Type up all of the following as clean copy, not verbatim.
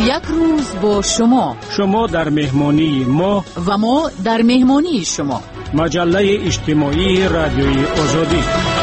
یک روز با شما در مهمانی ما و ما در مهمانی شما. مجله اجتماعی رادیوی آزادی.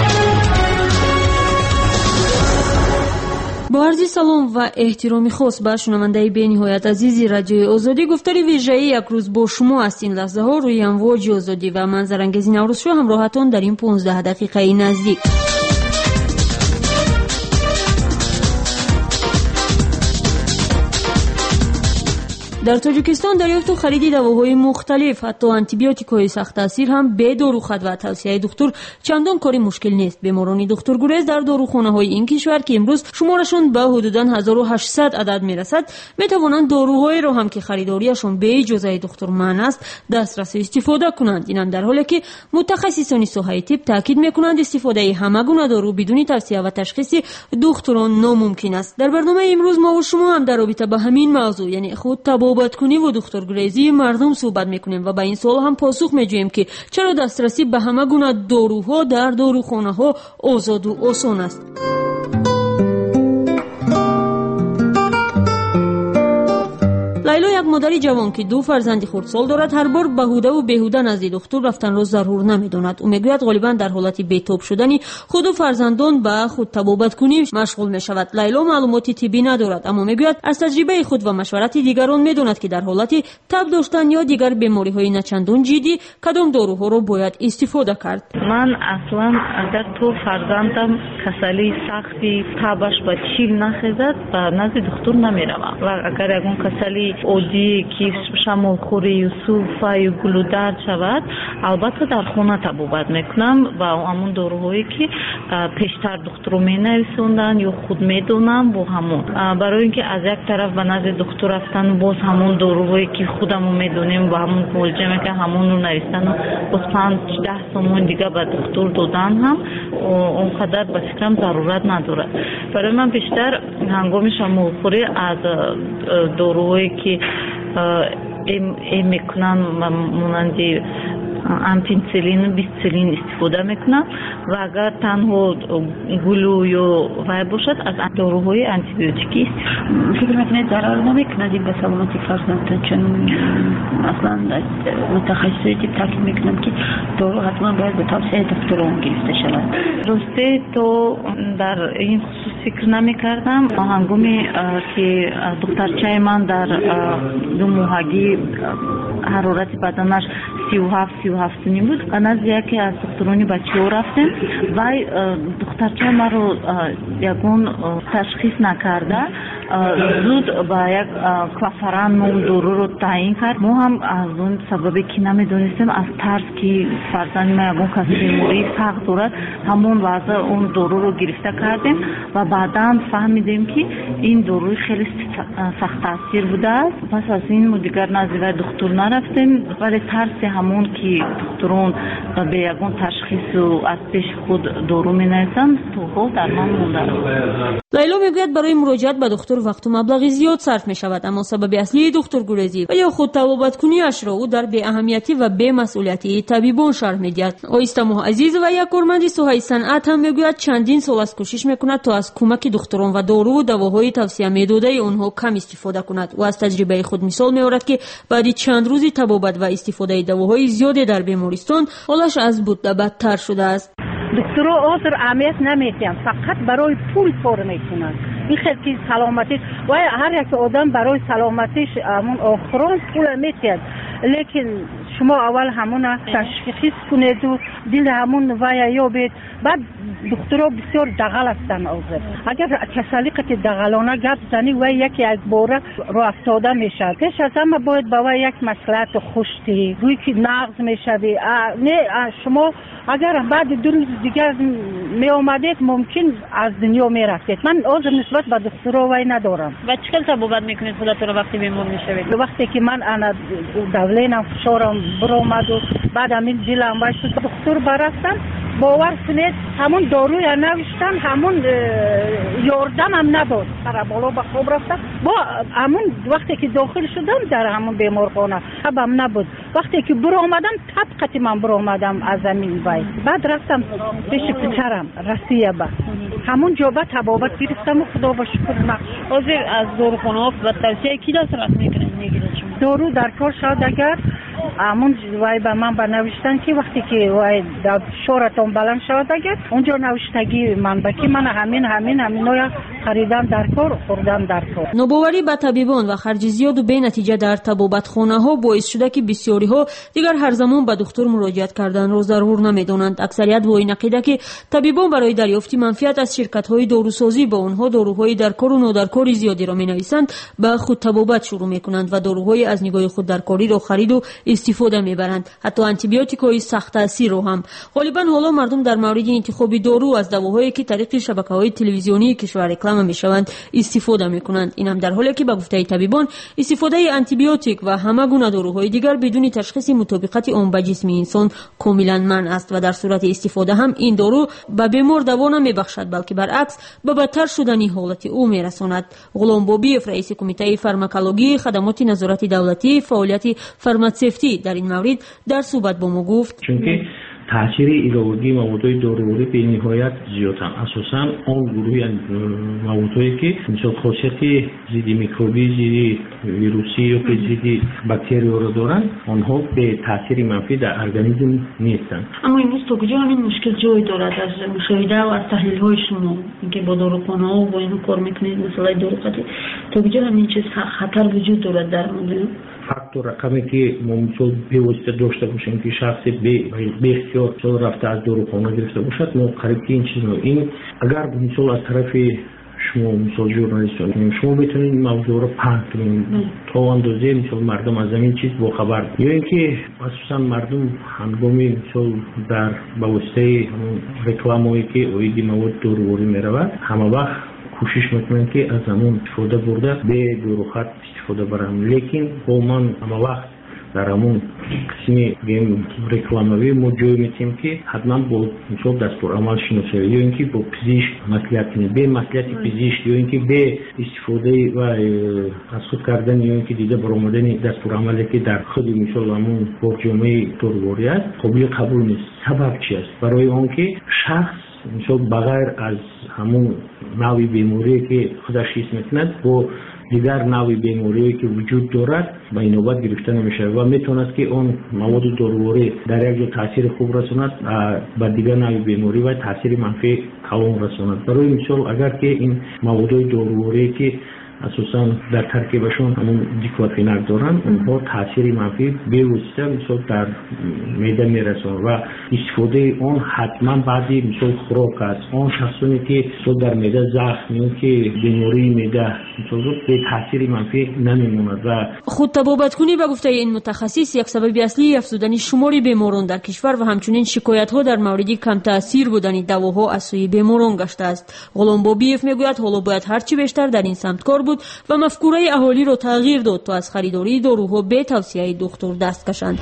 با عرض سلام و احترامی خاص به شنونده بی‌نهایت عزیزی رادیوی آزادی، گفتاری ویژه‌ای یک روز با شما است. این لحظه ها روی امواج آزادی و منظرانگیز نوروز شو همراهتان در این 15 دقیقه نزدیک. در تاجیکستان دریافت و خرید دواهای مختلف، حتی آنتیبیوتیک‌های سخت تاثیر هم به داروخانه و توصیه دکتر چندان کاری مشکل نیست. بیماران دکترگریز در داروخانه‌های این کشور که امروز شمارشون به حدوداً 1800 عدد میرسد، میتوانند داروهایی را هم که خریداریشون به اجازه دکتر منع است دسترسی استفاده کنند. اینم در حالی که متخصصان صحه طب تاکید میکنند استفاده همگونه دارو بدون توصیه و تشخیص دکتران ناممکن است. در برنامه امروز ما و شما هم در رابطه با همین موضوع، یعنی خود کنی و دکترگریزی مردم صحبت میکنیم و با این سوال هم پاسخ میجوییم که چرا دسترسی به همه گونه داروها در داروخانه ها آزاد و آسان است. لیلا یک مادری جوان که 2 فرزند خردسال دارد هر بار بهوده و بیهوده نزد دکتر رفتن را ضرور نمیداند. او میگوید غالبا در حالت بی‌تاب شدن خود و فرزندان به خود طبابت کنی مشغول میشود. لیلا معلوماتی طبی ندارد، اما میگوید از تجربه خود و مشورت دیگران میداند که در حالت تب داشتن یا دیگر بیماری‌های نچندان جدی کدام داروها را باید استفاده کرد. من اصلا اگر تو فرزندم کسلی سختی تبش با چیل نخیزد به نزد دکتر نمیروم و اگر اون کسلی عادی که شمال خوری یوسف و گلودرد شود البته در خانه طبابت میکنم و همون داروهایی که پیشتر دکتر مینویسوندن یا خود میدونم با همون برای اینکه از یک طرف به نزد دکتر رفتن باز همون داروهایی که خودمون میدونیم و همون ملجمه که همون رو نوشتن باز 5-10 سومون دیگه به دکتر دادن هم اونقدر به فکرم ضرورت نداره. برای من بیشتر هنگام شمال خوری از داروهایی که میکنن مانند امپینسیلین و بیسیلین استفاده میکنن و اگر تنها گلو یا وای باشد از داروهای آنتیبیوتیکی فکر میکنید ضرر نمیکنه به سلامتی فرزند؟ چون اصلا متخصصی تاکید میکنن که دارو حتما باید به توصیه دکتران گرفته شود. راسته تو در این خصوص فکر نمیکردم. هنگامی که دخترچه من در 2 ماهگی حرارت بدنش 37 بود و نزد یکی از دکترانی بچه‌ها رفتیم و دخترچه ما رو یکون تشخیص نکرده زود با یک کلافران نام دارو رو تعیین کرد. ما هم از اون سببی که نمیدونستیم از ترس که فرزند ما یکون کسی بیماری سخت دارد همون وضع اون دارو رو گرفته کردیم و بعدا فهمیدیم که این داروی خیلی سخت تاثیر بوده است. پس از این ما دیگر نزد دکتر نرفتیم ولی ترس همون که دکتران به یکون تشخیص و از پیش خود دارو مینویسن تو در من مونده. لیلا میگوید برای مراجعت به دکتر وقت و مبلغی زیاد صرف می شود، اما سبب اصلی دکترگریزی و یا خود طبابت کنیش را او در بی اهمیتی و بی مسئولیتی طبیبان شرح میدهد. آیسته ماه عزیز و یک کارمند صحه صنعت هم میگوید چندین سال است کوشش میکند تا از کمک دکتران و دارو و دواهای توصیه میداده اونها کم استفاده کند. و از تجربه خود مثال میآورد که بعد چند روزی طبابت و استفاده دواهای زیاد در بیمارستان حالش از بود بدتر شده است. دکترها آزر اهمیت نمیدن، فقط برای پول کار میکنن. این خیلی سلامتی و هر یک آدم برای سلامتیش همون آخران پول میتید، لیکن شما اول همون تشخیص کنید و دل همون وای یابید. بعد دکترها بسیار دغل هستن آزر. اگر کسالیقت دغلانه گپ زنی و یکی از باره رو افتاده میشه. پیش از همه باید با یک مصلحت خوشتی روی که نقض میشوی. نه شما اگر بعد 2 روز دیگر می آمدید ممکن از دنیا می رفتید. من عذر نسبت به دکترها وای ندارم. و چقدر طبابت میکنید خودتون وقتی بیمار میشوید؟ وقتی که من انا دولینم فشارم برآمد و بعد همین دلم وای شد دکتر برفتم، باور کنید همون داروی نوشتن همون یاردم هم نداد. سر بالا به خواب رفتم با همون وقتی که داخل شدم در همون بیمارخانه تبم نبود. وقتی که برآمدم طبقتی من برآمدم از زمین وای. بعد رفتم پیش پسرم رسیه با همون جا به طبابت گرفتم و خدا با شکر عضو از داروخانه‌ها و توصیه کی دسترس میگیرید شما؟ دارو در کار شد اگر همون وای به من بنوشتن که وقتی که وای شورتون بلند شد اگر اونجا نوشتگی منبکی من همین نوع خریدم در کار خوردم در کار. نوباوری به طبیبان و خرج زیاد و به نتیجه در طبابتخانه ها باعث شده که بسیاری ها دیگر هر زمان به دکتر مراجعت کردن را ضرور نمیدانند. اکثریت با این عقیده که طبیبان برای دریافت منفعت از شرکت های داروسازی به آنها داروهای در کار و نادرکاری زیادی را مینویسند به خود طبابت شروع میکنند و داروهای از نگاه خود درکاری را خرید و استفاده میبرند. حتی آنتی بیوتیک‌های سخت تاثیر رو هم. غالبا حالا مردم در مورد انتخاب دارو از دواهایی که طریق شبکه‌های تلویزیونی کشور رکلام میشوند استفاده میکنند. این هم در حالی که به گفته طبیبان استفاده آنتی بیوتیک و همه گونه داروهای دیگر بدون تشخیص مطابقت آن به جسم انسان کاملا منع است و در صورت استفاده هم این دارو به بیمار دوا نمیبخشد بلکه برعکس به بدتر شدن حالت او میرساند. غلام بابیف رئیس کمیته فارماکولوژی خدمات نظارت دولتی فعالیت فارماسیفتی در این مورد در صحبت با ما گفت چونکه تاثیر ایلاوی موادهای دارویی به نهایت زیاد است. اساساً آن گروهی از موادهایی که مثل خاصیت ضد میکروبی، ضد ویروسی یا ضد باکتری را دارند، آنها به تاثیر منفی در ارگانیسم نیستند. اما امروز تا کجا همین مشکل جای دارد از مشاهده و از تحلیل های شما اینکه با داروخانه ها و با اینو کار میکنید مثلا داروخانه تا کجا همین چیز خطر وجود دارد در مورد فاکتور رقمی که ما مثلا بی‌واسطه داشته باشیم که شخص به اختیار رفته از داروخانه گرفته باشد ما قریب که این چیز این اگر مثلا از طرف شما مثلا ژورنالیستان شما بتونید این موضوع رو پهن کنید تا اندازه مثلا مردم از این چیز باخبر یا اینکه اساسا مردم هنگامی مثلا در با واسطه رکلامایی که اویدی مواد دارویی میرود همه وقت کوشش میکنن که از همون استفاده برده به داروخانه استفاده برن لیکن با من همه وقت در همون قسمی رکلاموی ما جای میتیم که حتما با مثلا دستور عمل شناسایی یا اینکه با پزشک مصلحت کنید به مصلحت پزشک یا اینکه به استفاده و از خود کردن یا اینکه دیده برآمدن دستور عملی که در خود مثلا همون برجامه دارویی است قابل نیست. سبب چی است؟ برای آن که شخص مثلا بغیر از همون نوعی بیماری که خودش حس میکند با دیگر نوعی بیماری که وجود دارد به این نوبت گرفته نمیشه و میتواند که اون مواد دارویی در یک جا تاثیر خوب رساند به دیگر نوعی بیماری و تاثیر منفی کلان رساند. برای مثال اگر که این مواد دارویی که اساساً در ترکیبشون همون دیکلوفناک دارن اونها تاثیر منفی به واسطه مثلا در معده میرسونه و استفاده اون حتما بعدی مثلا خوراک است. اون شخصانی که در معده زخم یا که بیماری معده مثلا به تاثیر منفی نمیموند و خود طبابت کنی به گفته این متخصص یک سبب اصلی افزودن شمار بیماران در کشور و همچنین شکایت ها در مورد کم تاثیر بودن دواها از سوی بیماران گشته است. غلام بابیف میگوید حالا باید هرچی بیشتر در این سمت کار بود و مفکوره اهالی رو تغییر داد تا از خریداری داروها به توصیه دکتر دست کشند.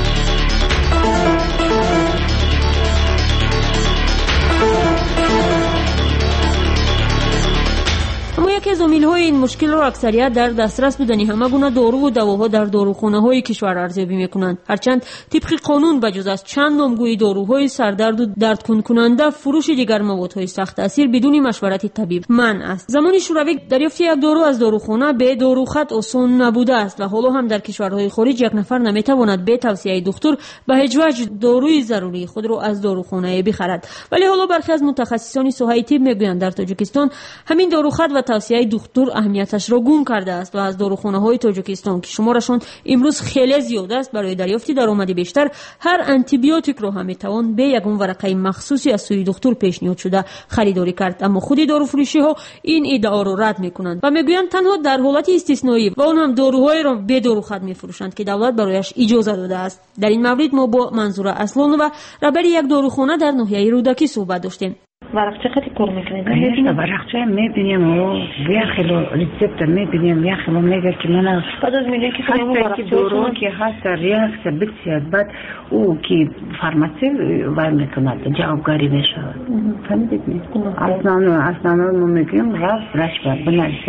یکی از عامل‌های این مشکل را اکثریت در دسترس بودن همه گونه دارو و دواها در داروخانه‌های کشور ارزیابی می‌کنند. هرچند طبق قانون بجز از چند نامگوی داروهای سردرد و دردکن کننده فروش دیگر موادهای سخت تاثیر بدون مشورت طبیب منع است. زمان شوروی دریافت یک دارو از داروخانه به داروخط آسان نبوده است و حالا هم در کشورهای خارج یک نفر نمی‌تواند به توصیه دکتر به هیچ وجه داروی ضروری خود را از داروخانه بخرد. ولی حالا برخی از متخصصان صحه طب می‌گویند در تاجیکستان همین داروخط و توصیه دکتر اهمیتش را گم کرده است و از داروخانه‌های تاجیکستان که شمارشان امروز خیلی زیاد است برای دریافت درآمد بیشتر هر آنتی بیوتیک را هم میتوان به یگان ورقه مخصوصی از سوی دکتر پیشنهاد شده خریداری کرد. اما خود داروفروشی ها این ادعا را رد میکنند و میگویند تنها در حالت استثنایی و اون هم داروهای را به داروخانه میفروشند که دولت برایش اجازه داده است. در این مورد ما با منظور اصلان و رهبر یک داروخانه در ناحیه رودکی صحبت داشتیم. ورقچه خیلی کار میکنید؟ ورقچه میبینیم و یخلو ریسپت میبینیم یخلو میگه که من بعد از میگه که شما ورقچه دارو که هست ریاکس بسیار بعد او که فارماسی وای میکند جوابگاری میشه. فهمیدید؟ اصلا ما میگیم راست رشبه بنویسد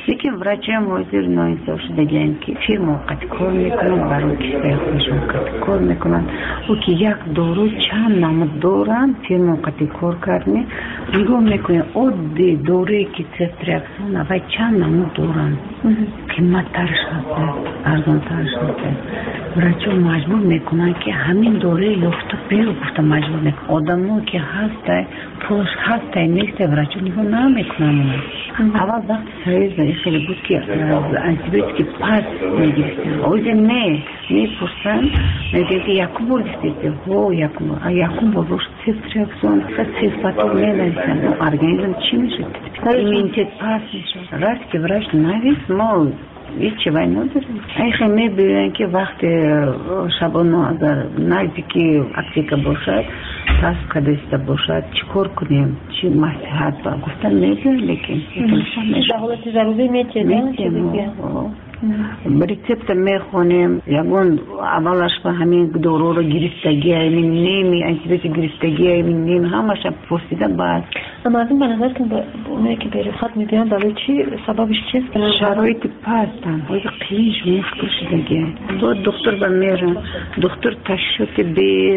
لیکن врачи هم حاضر ناانصاف شدگن که فیلم وقت کار میکنن برای کشته خودشون کار میکنن و که یک دارو چند نمود دارن فیلم وقت کار کردن نگاه میکنن عادی دوری که سفت ریاکسیون و چند نمود دارن قیمت ترش هسته ارزان ترش هسته врачи مجبور میکنن که همین دوره یافته بیرو گفته مجبور میکنن آدم که هسته پولش هسته نیسته врачи نگاه نمیکنن اول وقت سریز خیلی بود که انتیبیوتیکی پس میگیرستیم اوزه نه میپرسن میگه که یکم بار گرفتید هو یکم بار روش سفت ریاکسیون صفت میلنسن ارگانیزم چی میشه ایمینیتت پس میشه راست که врач نویس ما هیچی باید نداریم ایخی میبینن که وقت شبانه اگر نزدیکی اپتیکا باشد تاس کدسته باشد چیکار کنیم چی مصلحت با گفتن میبینن لیکن در حالت ضروری میتونیم ریسپت میخونیم یکون اولش به همین دورو رو گرفتگی همین نیمی انتیبیوتیک گرفتگی همین نیم همش پرسیده بعد اما از این به نظر که اونایی که به رفقت میبینن برای چی سببش چیست؟ شرایط پستن باید قیش مشکل شدگی تو دکتر بمیرن دکتر تشخیص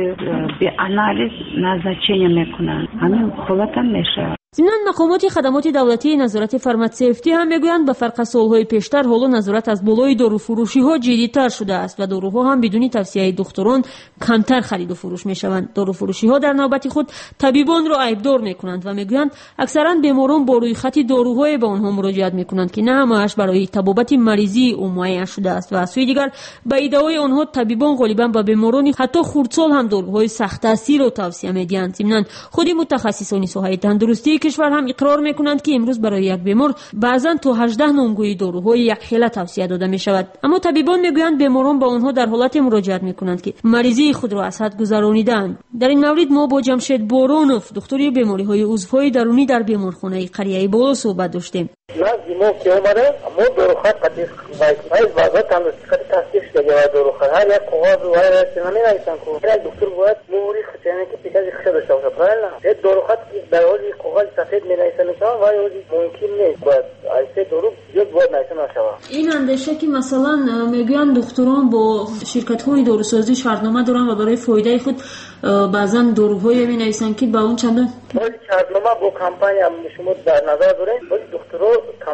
به انالیز نظرچینی میکنن همین خلط هم میشه ضمن مقامات خدمات دولتی نظارت فارماسیوتی هم میگویند به فرق سالهای پیشتر حالا نظارت از بالای داروفروشی ها جدی‌تر شده است و داروها هم بدون توصیه دکتران کمتر خرید و فروش میشوند. داروفروشی ها در نوبت خود طبیبان را عیبدار میکنند و میگویند اکثرا بیماران با روی خط داروهای به آنها مراجعت میکنند که نه همه‌اش برای تبابت مریضی او معین شده است و از سوی دیگر به ایده‌های آنها طبیبان غالبا به بیماران حتی خردسال هم داروهای سخت تاثیر را توصیه می‌دهند. ضمن خود متخصصان ساحه تندرستی کشور هم اقرار میکنند که امروز برای یک بیمار بعضا تا 18 نامگوی داروهای یک خیله توصیه داده می شود. اما طبیبان میگویند بیماران به آنها در حالت مراجعت میکنند که مریضی خود را از حد گذرانیدند. در این مورد ما با جمشید بارونوف دکتر بیماری های عضوهای درونی در بیمارخانه قریه بالا صحبت داشتیم. ما که اومده ما داروخط قطعیت باید وضع تندرستی تصدیق شده و داروخط هر یک قواعد و هر یک نمی نایستن که یک دکتر باید موری خطیانه که پیتاز خیلی داشته باشه پرایل نه داروخط در حالی قواعد سفید می نایستن میشون و حالی ممکن نیست باید ایسه دارو زیاد باید نایستن نشوه. این اندیشه که مثلا میگویند دکتران با شرکت های داروسازی شرطنامه دارن و برای فایده خود بعضا داروهای می نایستن که با اون چندان شرطنامه با کمپانی هم شما در نظر دارین دکترها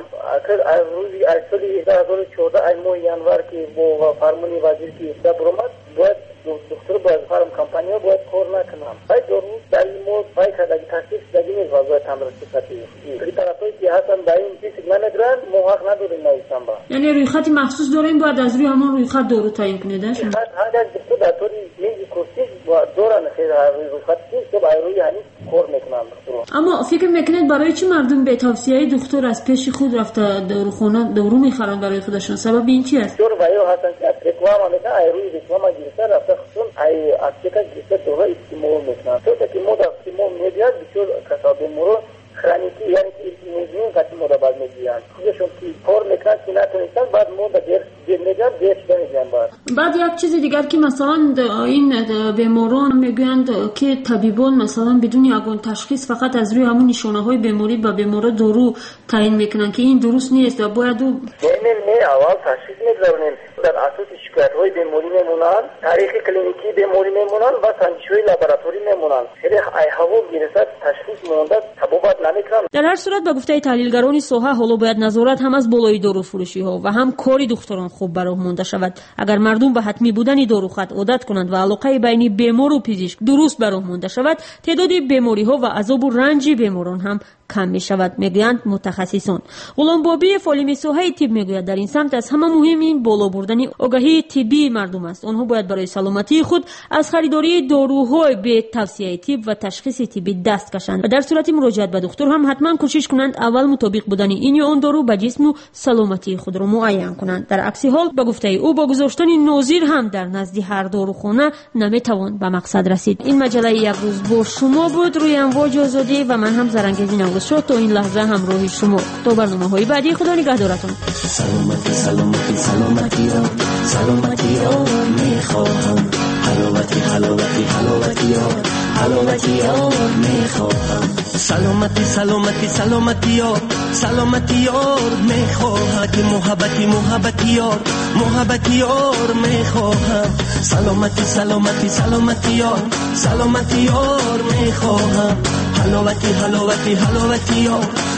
از روزی از سال 2014 از ماه ینور که با فرمان وزیر که برآمد باید دکتر باید فرم کمپانی ها باید کار نکنم باید دارو در این مورد باید کدagi تصدیق شدگی نیست وضع تندرستی خطی این طرفایی که هستن در این فیسیک نمیگرن ما حق نداریم نایستن با یعنی روی خطی مخصوص داریم باید از روی همون روی خط دارو تعیین کنید هر یک دکتر در طوری میزی کرسی دارن خیلی روی خط نیست که باید روی هنی کار میکنن اما فکر میکنید برای چی مردم به توصیه دکتر از پیش خود رفته داروخانه دارو میخرن برای خودشون سبب این چی است؟ دکتر وایو هستن که رکلام میکنن ای روی رکلام گرفتن رفته خودشون ای اپتیکا گرفته دارو استیمول میکنن تو که ما در استیمول میدیاد بسیار کساب مورو خرانیکی یعنی که میزنین قطعی مدابل میگیرن خودشون که کار میکنن که نتونستن بعد ما در دیر میگن دیر شده میگن بعد یک چیز دیگر که مثلا این بیماران میگویند که طبیبان مثلا بدون یگان تشخیص فقط از روی همون نشانه های بیماری به بیمار دارو تعیین میکنن که این درست نیست و باید او نه اول تشخیص میگذارن در اساس شکایت های بیماری میمونن تاریخ کلینیکی بیماری میمونن و سنجشوی لابراتوری میمونن خیلی ای هوا میرسد تشخیص مونده تبابت نمیکنن. در هر صورت به گفته تحلیلگران ساحه حالا باید نظارت هم از بالای دارو فروشی ها و هم کاری دکتران خوب برای مونده شود. اگر مردم به حتمی بودن داروخط عادت کنند و علاقه بین بیمار و پزشک درست برای مونده شود تعداد بیماری ها و عذاب و رنج بیماران هم کم می شود میگویند متخصصان. غلام بابی فالیم ساحه طب میگوید در این سمت از همه مهم این بالا بردن آگاهی طبی مردم است. آنها باید برای سلامتی خود از خریداری داروهای به توصیه طب و تشخیص طبی دست کشند و در صورت مراجعت به دکتر هم حتما کوشش کنند اول مطابق بودن این یا آن دارو به جسم و سلامتی خود را معین کنند. در عکس حال به گفته او با گذاشتن ناظر هم در نزد هر داروخانه نمیتوان به مقصد رسید. این مجله یک روز با شما بود روی امواج آزادی و من هم زرنگزی نوروز شد تا این لحظه همراه شما تا برنامه‌های بعدی. خدا نگهدارتون. سلامتی سلامتی سلامتی را سلامتی را میخواهم حلاوتی حلاوتی حلاوتی را حلاوتی را میخواهم سلامتی سلامتی سلامتی را سلامتی یار میخواهم که محبتی یار میخواهم سلامتی یار میخواهم حلاوتی یار